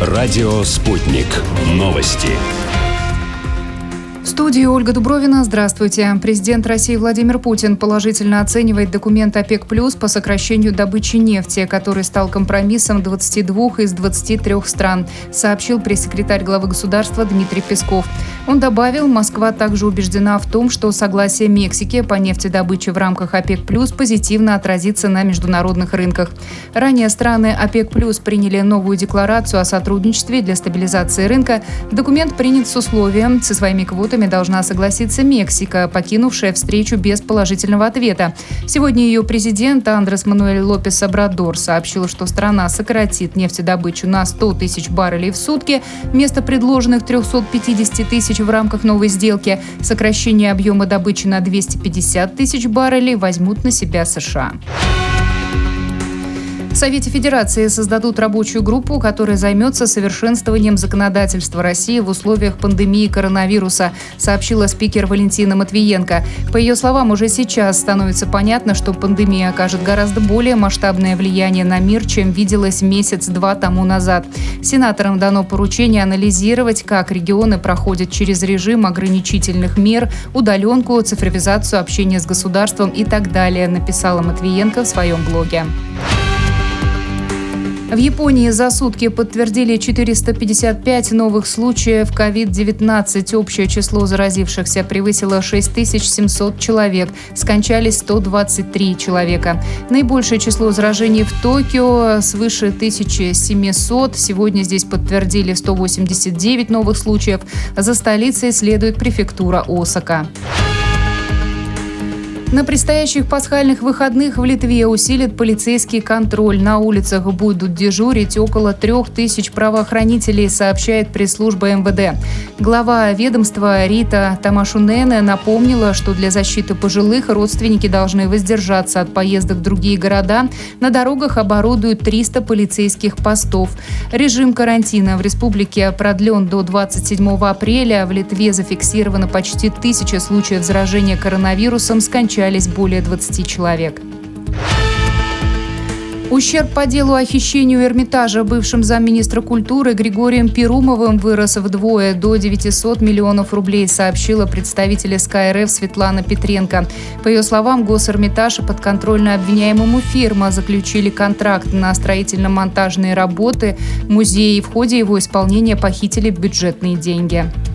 Радио «Спутник». Новости. В студии Ольга Дубровина. Здравствуйте. Президент России Владимир Путин положительно оценивает документ ОПЕК+ по сокращению добычи нефти, который стал компромиссом 22 из 23 стран, сообщил пресс-секретарь главы государства Дмитрий Песков. Он добавил, Москва также убеждена в том, что согласие Мексики по нефтедобыче в рамках ОПЕК+ позитивно отразится на международных рынках. Ранее страны ОПЕК+ приняли новую декларацию о сотрудничестве для стабилизации рынка. Документ принят с условием, со своими квотами должна согласиться Мексика, покинувшая встречу без положительного ответа. Сегодня ее президент Андрес Мануэль Лопес Обрадор сообщил, что страна сократит нефтедобычу на 100 тысяч баррелей в сутки вместо предложенных 350 тысяч в рамках новой сделки. Сокращение объема добычи на 250 тысяч баррелей возьмут на себя США. В Совете Федерации создадут рабочую группу, которая займется совершенствованием законодательства России в условиях пандемии коронавируса, сообщила спикер Валентина Матвиенко. По ее словам, уже сейчас становится понятно, что пандемия окажет гораздо более масштабное влияние на мир, чем виделось месяц-два тому назад. Сенаторам дано поручение анализировать, как регионы проходят через режим ограничительных мер, удаленку, цифровизацию общения с государством и так далее, написала Матвиенко в своем блоге. В Японии за сутки подтвердили 455 новых случаев COVID-19. Общее число заразившихся превысило 6700 человек. Скончались 123 человека. Наибольшее число заражений в Токио свыше 1700. Сегодня здесь подтвердили 189 новых случаев. За столицей следует префектура Осака. На предстоящих пасхальных выходных в Литве усилит полицейский контроль. На улицах будут дежурить около 3000 правоохранителей, сообщает пресс-служба МВД. Глава ведомства Рита Тамашунене напомнила, что для защиты пожилых родственники должны воздержаться от поездок в другие города. На дорогах оборудуют 300 полицейских постов. Режим карантина в республике продлен до 27 апреля. В Литве зафиксировано почти 1000 случаев заражения коронавирусом, скончались более 20 человек. Ущерб по делу о хищении у Эрмитажа бывшим замминистра культуры Григорием Перумовым вырос вдвое, до 900 миллионов рублей, сообщила представитель СК РФ Светлана Петренко. По ее словам, Госэрмитаж и подконтрольная обвиняемому фирма заключили контракт на строительно-монтажные работы музея, и в ходе его исполнения похитили бюджетные деньги.